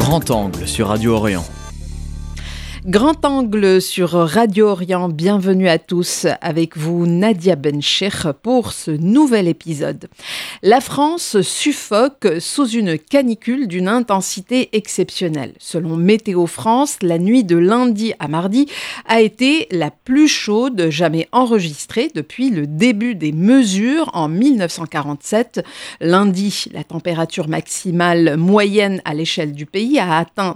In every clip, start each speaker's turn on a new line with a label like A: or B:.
A: Grand Angle sur Radio Orient.
B: Grand Angle sur Radio Orient, bienvenue à tous, avec vous Nadia Bencheikh pour ce nouvel épisode. La France suffoque sous une canicule d'une intensité exceptionnelle. Selon Météo France, la nuit de lundi à mardi a été la plus chaude jamais enregistrée depuis le début des mesures en 1947. Lundi, la température maximale moyenne à l'échelle du pays a atteint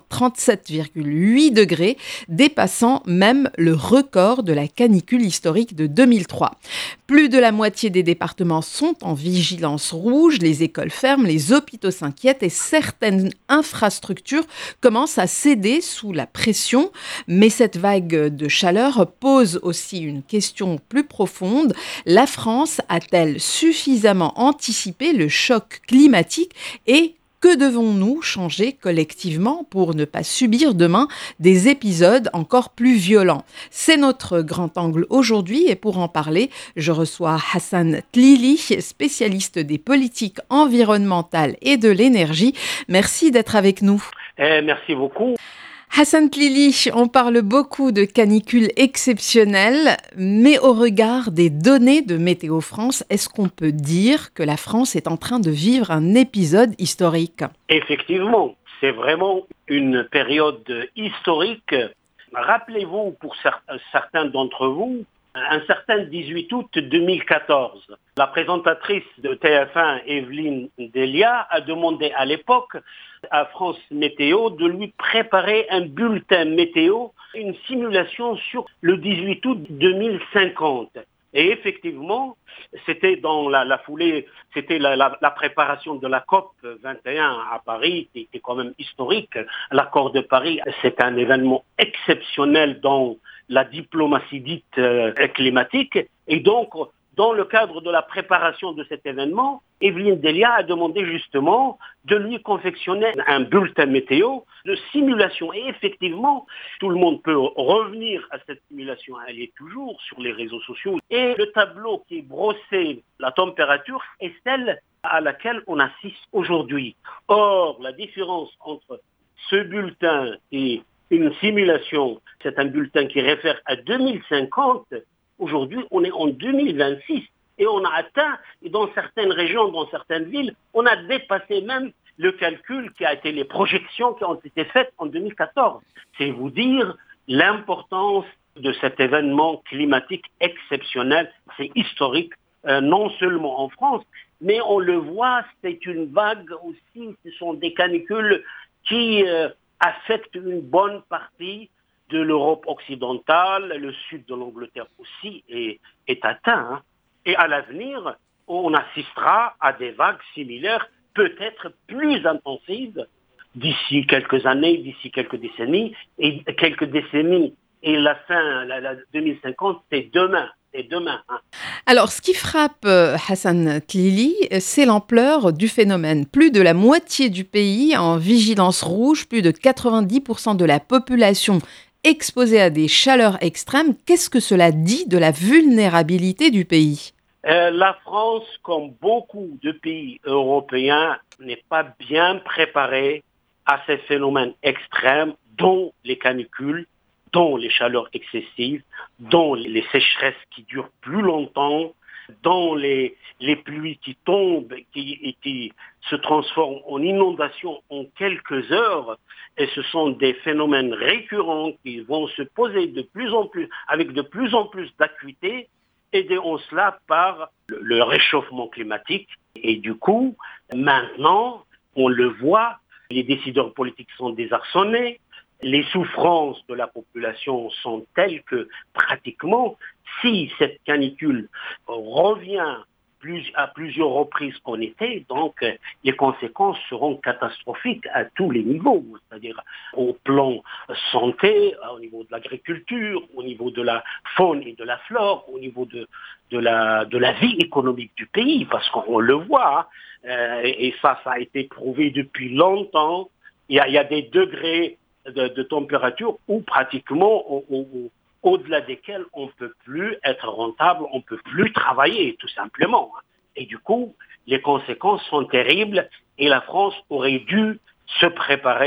B: 37,8 degrés, dépassant même le record de la canicule historique de 2003. Plus de la moitié des départements sont en vigilance rouge, les écoles ferment, les hôpitaux s'inquiètent et certaines infrastructures commencent à céder sous la pression. Mais cette vague de chaleur pose aussi une question plus profonde. La France a-t-elle suffisamment anticipé le choc climatique et que devons-nous changer collectivement pour ne pas subir demain des épisodes encore plus violents? C'est notre grand angle aujourd'hui et pour en parler, je reçois Hassan Tlili, spécialiste des politiques environnementales et de l'énergie. Merci d'être avec nous.
C: Merci beaucoup.
B: Hassan Tlili, on parle beaucoup de canicules exceptionnelles, mais au regard des données de Météo France, est-ce qu'on peut dire que la France est en train de vivre un épisode historique?
C: Effectivement, c'est vraiment une période historique. Rappelez-vous, pour certains d'entre vous, un certain 18 août 2014, la présentatrice de TF1, Evelyne Delia, a demandé à l'époque à France Météo de lui préparer un bulletin météo, une simulation sur le 18 août 2050. Et effectivement, c'était dans la foulée, c'était la préparation de la COP 21 à Paris, qui était quand même historique. L'accord de Paris, c'est un événement exceptionnel dans la diplomatie dite climatique. Et donc, dans le cadre de la préparation de cet événement, Evelyne Delia a demandé justement de lui confectionner un bulletin météo de simulation. Et effectivement, tout le monde peut revenir à cette simulation. Elle est toujours sur les réseaux sociaux. Et le tableau qui est brossé, la température, est celle à laquelle on assiste aujourd'hui. Or, la différence entre ce bulletin et une simulation, c'est un bulletin qui réfère à 2050. Aujourd'hui, on est en 2026 et on a atteint, et dans certaines régions, dans certaines villes, on a dépassé même le calcul qui a été les projections qui ont été faites en 2014. C'est vous dire l'importance de cet événement climatique exceptionnel, c'est historique, non seulement en France, mais on le voit, c'est une vague aussi, ce sont des canicules qui affectent une bonne partie de l'Europe occidentale, le sud de l'Angleterre aussi est atteint. Et à l'avenir, on assistera à des vagues similaires, peut-être plus intensives, d'ici quelques années, d'ici quelques décennies. Et quelques décennies et la fin, la 2050, c'est demain.
B: Alors, ce qui frappe Hassan Tlili, c'est l'ampleur du phénomène. Plus de la moitié du pays en vigilance rouge, plus de 90% de la population exposée à des chaleurs extrêmes. Qu'est-ce que cela dit de la vulnérabilité du pays?
C: La France, comme beaucoup de pays européens, n'est pas bien préparée à ces phénomènes extrêmes, dont les canicules, dont les chaleurs excessives, dont les sécheresses qui durent plus longtemps, dont les pluies qui tombent et qui se transforment en inondations en quelques heures. Et ce sont des phénomènes récurrents qui vont se poser de plus en plus, avec de plus en plus d'acuité, aidés en cela par le réchauffement climatique. Et du coup, maintenant, on le voit, les décideurs politiques sont désarçonnés, les souffrances de la population sont telles que pratiquement, si cette canicule revient à plusieurs reprises en été, donc les conséquences seront catastrophiques à tous les niveaux, c'est-à-dire au plan santé, au niveau de l'agriculture, au niveau de la faune et de la flore, au niveau de la vie économique du pays, parce qu'on le voit, et ça a été prouvé depuis longtemps, il y a des degrés de température où pratiquement au-delà desquels on ne peut plus être rentable, on ne peut plus travailler tout simplement. Et du coup, les conséquences sont terribles et la France aurait dû se préparer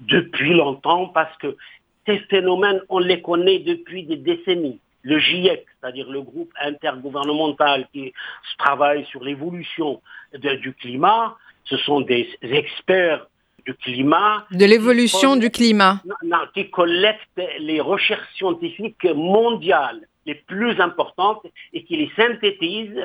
C: depuis longtemps parce que ces phénomènes, on les connaît depuis des décennies. Le GIEC, c'est-à-dire le groupe intergouvernemental qui travaille sur l'évolution du climat, ce sont des experts du climat.
B: De l'évolution du climat.
C: Qui collectent les recherches scientifiques mondiales les plus importantes et qui les synthétisent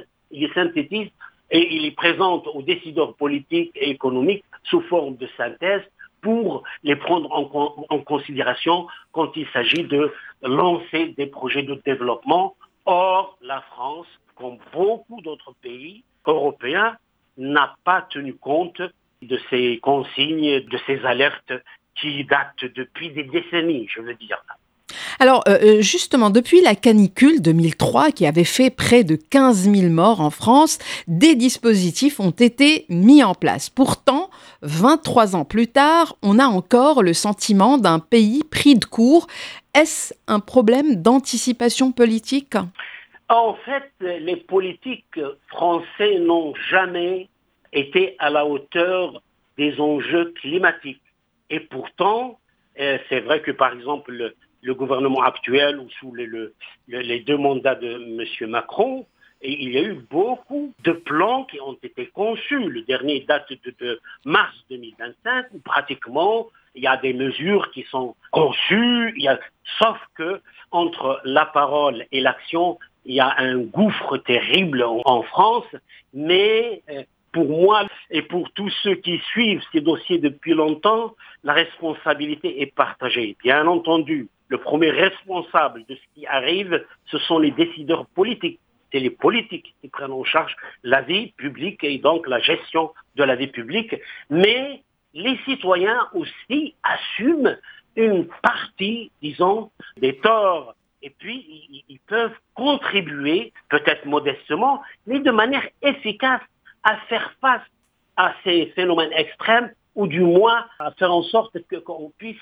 C: et ils les présentent aux décideurs politiques et économiques sous forme de synthèse pour les prendre en considération quand il s'agit de lancer des projets de développement. Or, la France, comme beaucoup d'autres pays européens, n'a pas tenu compte de ces consignes, de ces alertes qui datent depuis des décennies, je veux dire.
B: Alors, justement, depuis la canicule 2003, qui avait fait près de 15 000 morts en France, des dispositifs ont été mis en place. Pourtant, 23 ans plus tard, on a encore le sentiment d'un pays pris de court. Est-ce un problème d'anticipation politique ?
C: En fait, les politiques français n'ont jamais été à la hauteur des enjeux climatiques. Et pourtant, c'est vrai que, par exemple, le gouvernement actuel ou sous les deux mandats de M. Macron, et il y a eu beaucoup de plans qui ont été conçus. Le dernier date de mars 2025, où pratiquement il y a des mesures qui sont conçues, sauf que entre la parole et l'action, il y a un gouffre terrible en France, mais pour moi et pour tous ceux qui suivent ces dossiers depuis longtemps, la responsabilité est partagée. Bien entendu, le premier responsable de ce qui arrive, ce sont les décideurs politiques. C'est les politiques qui prennent en charge la vie publique et donc la gestion de la vie publique. Mais les citoyens aussi assument une partie, disons, des torts. Et puis, ils peuvent contribuer, peut-être modestement, mais de manière efficace à faire face à ces phénomènes extrêmes ou du moins à faire en sorte qu'on puisse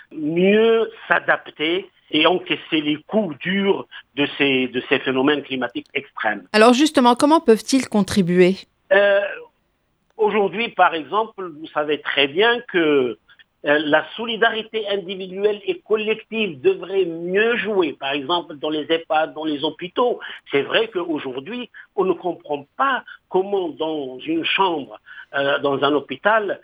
C: mieux s'adapter et encaisser les coups durs de ces phénomènes climatiques extrêmes.
B: Alors justement, comment peuvent-ils contribuer ?
C: Aujourd'hui, par exemple, vous savez très bien que la solidarité individuelle et collective devrait mieux jouer, par exemple dans les EHPAD, dans les hôpitaux. C'est vrai qu'aujourd'hui, on ne comprend pas comment dans une chambre, dans un hôpital,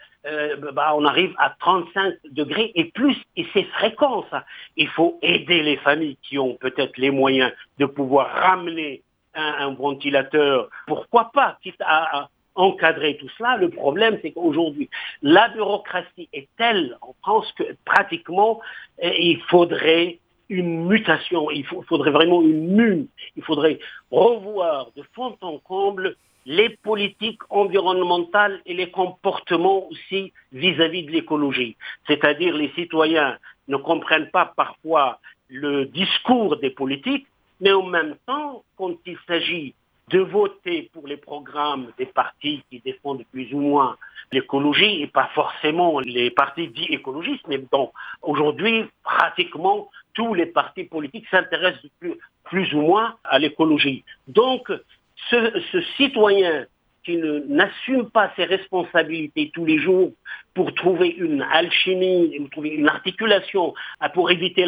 C: on arrive à 35 degrés et plus, et c'est fréquent ça. Il faut aider les familles qui ont peut-être les moyens de pouvoir ramener un ventilateur. Pourquoi pas, quitte à encadrer tout cela. Le problème, c'est qu'aujourd'hui, la bureaucratie est telle en France que pratiquement, il faudrait une mutation, il faudrait vraiment une mue. Il faudrait revoir de fond en comble les politiques environnementales et les comportements aussi vis-à-vis de l'écologie. C'est-à-dire les citoyens ne comprennent pas parfois le discours des politiques, mais en même temps, quand il s'agit de voter pour les programmes des partis qui défendent plus ou moins l'écologie, et pas forcément les partis dits écologistes, mais bon, aujourd'hui, pratiquement tous les partis politiques s'intéressent plus ou moins à l'écologie. Donc, ce citoyen qui n'assume pas ses responsabilités tous les jours pour trouver une alchimie, pour trouver une articulation, pour éviter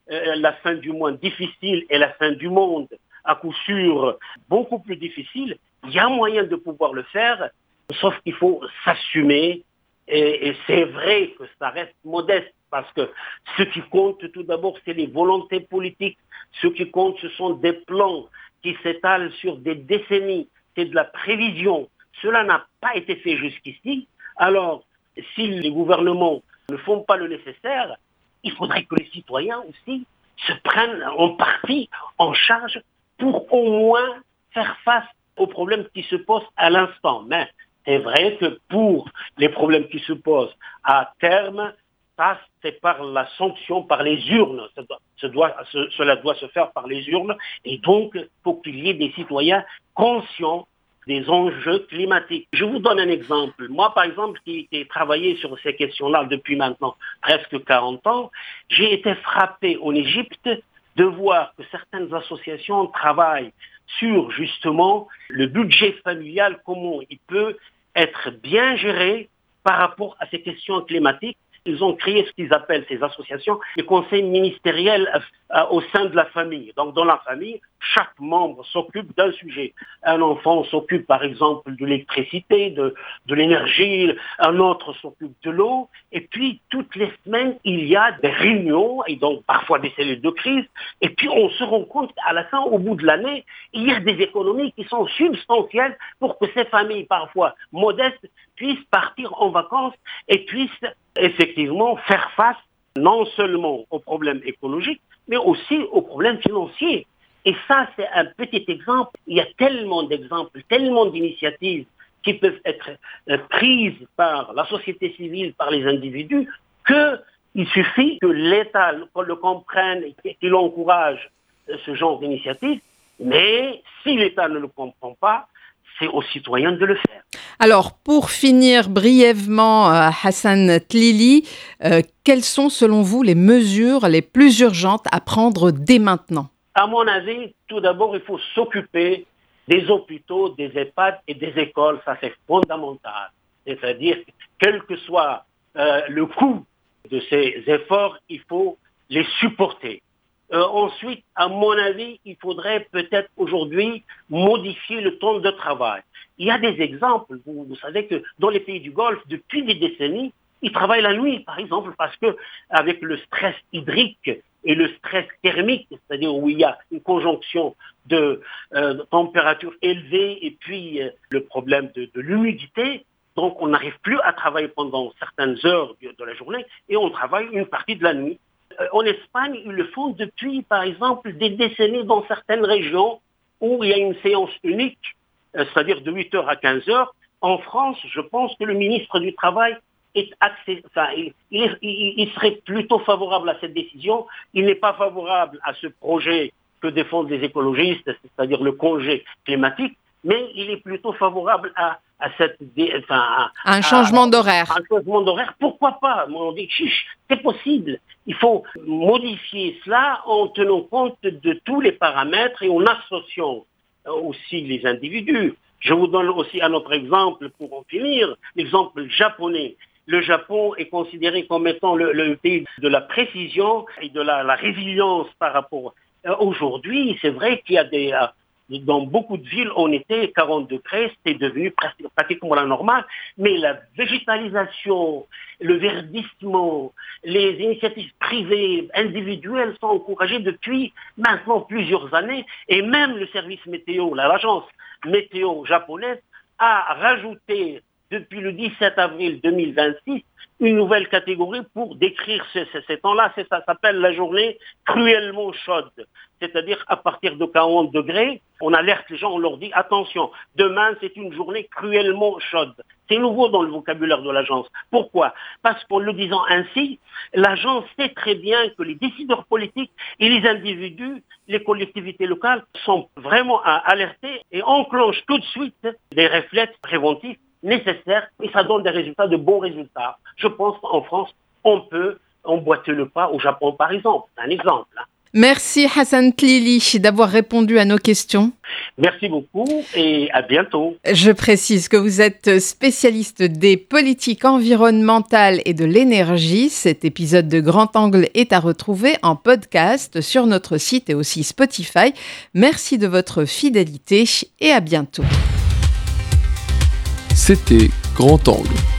C: la fin du mois difficile et la fin du monde, à coup sûr, beaucoup plus difficile, il y a moyen de pouvoir le faire, sauf qu'il faut s'assumer, et c'est vrai que ça reste modeste, parce que ce qui compte tout d'abord, c'est les volontés politiques, ce qui compte, ce sont des plans qui s'étalent sur des décennies, c'est de la prévision. Cela n'a pas été fait jusqu'ici, alors si les gouvernements ne font pas le nécessaire, il faudrait que les citoyens aussi se prennent en partie en charge pour au moins faire face aux problèmes qui se posent à l'instant. Mais c'est vrai que pour les problèmes qui se posent à terme, ça c'est par la sanction, par les urnes. Cela doit se faire par les urnes. Et donc, il faut qu'il y ait des citoyens conscients des enjeux climatiques. Je vous donne un exemple. Moi, par exemple, qui ai travaillé sur ces questions-là depuis maintenant presque 40 ans, j'ai été frappé en Égypte de voir que certaines associations travaillent sur justement le budget familial, comment il peut être bien géré par rapport à ces questions climatiques. ils ont créé ce qu'ils appellent, ces associations, les conseils ministériels au sein de la famille. Donc dans la famille, chaque membre s'occupe d'un sujet. Un enfant s'occupe par exemple de l'électricité, de l'énergie, un autre s'occupe de l'eau. Et puis toutes les semaines, il y a des réunions et donc parfois des cellules de crise. Et puis on se rend compte qu'à la fin, au bout de l'année, il y a des économies qui sont substantielles pour que ces familles parfois modestes puissent partir en vacances et puissent effectivement faire face non seulement aux problèmes écologiques, mais aussi aux problèmes financiers. Et ça, c'est un petit exemple. Il y a tellement d'exemples, tellement d'initiatives qui peuvent être prises par la société civile, par les individus, qu'il suffit que l'État le comprenne et qu'il encourage ce genre d'initiative. Mais si l'État ne le comprend pas, c'est aux citoyens de le faire.
B: Alors, pour finir brièvement, Hassan Tlili, quelles sont selon vous les mesures les plus urgentes à prendre dès maintenant ?
C: À mon avis, tout d'abord, il faut s'occuper des hôpitaux, des EHPAD et des écoles. Ça, c'est fondamental. C'est-à-dire, quel que soit le coût de ces efforts, il faut les supporter. Ensuite, à mon avis, il faudrait peut-être aujourd'hui modifier le temps de travail. Il y a des exemples. Vous savez que dans les pays du Golfe, depuis des décennies, ils travaillent la nuit, par exemple, parce que avec le stress hydrique et le stress thermique, c'est-à-dire où il y a une conjonction de température élevée et puis le problème de l'humidité, donc on n'arrive plus à travailler pendant certaines heures de la journée et on travaille une partie de la nuit. En Espagne, ils le font depuis, par exemple, des décennies dans certaines régions où il y a une séance unique, c'est-à-dire de 8h à 15h. En France, je pense que le ministre du Travail il serait plutôt favorable à cette décision. Il n'est pas favorable à ce projet que défendent les écologistes, c'est-à-dire le congé climatique, mais il est plutôt favorable à
B: un changement d'horaire.
C: Un changement d'horaire, pourquoi pas ? On dit, c'est possible. Il faut modifier cela en tenant compte de tous les paramètres et en associant aussi les individus. Je vous donne aussi un autre exemple pour en finir, l'exemple japonais. Le Japon est considéré comme étant le pays de la précision et de la résilience par rapport. Aujourd'hui, c'est vrai qu'il y a dans beaucoup de villes, on était 40 degrés, c'était devenu pratiquement la normale, mais la végétalisation, le verdissement, les initiatives privées, individuelles sont encouragées depuis maintenant plusieurs années, et même le service météo, l'agence météo japonaise, a rajouté depuis le 17 avril 2026 une nouvelle catégorie pour décrire ces temps-là. Ça s'appelle la journée cruellement chaude. C'est-à-dire à partir de 40 degrés, on alerte les gens, on leur dit attention, demain c'est une journée cruellement chaude. C'est nouveau dans le vocabulaire de l'agence. Pourquoi ? Parce qu'en le disant ainsi, l'agence sait très bien que les décideurs politiques et les individus, les collectivités locales sont vraiment alertés et enclenchent tout de suite des réflexes préventifs nécessaires et ça donne des résultats, de bons résultats. Je pense qu'en France, on peut emboîter le pas au Japon par exemple. C'est un exemple.
B: Merci Hassan Tlili d'avoir répondu à nos questions.
C: Merci beaucoup et à bientôt.
B: Je précise que vous êtes spécialiste des politiques environnementales et de l'énergie. Cet épisode de Grand Angle est à retrouver en podcast sur notre site et aussi Spotify. Merci de votre fidélité et à bientôt.
D: C'était Grand Angle.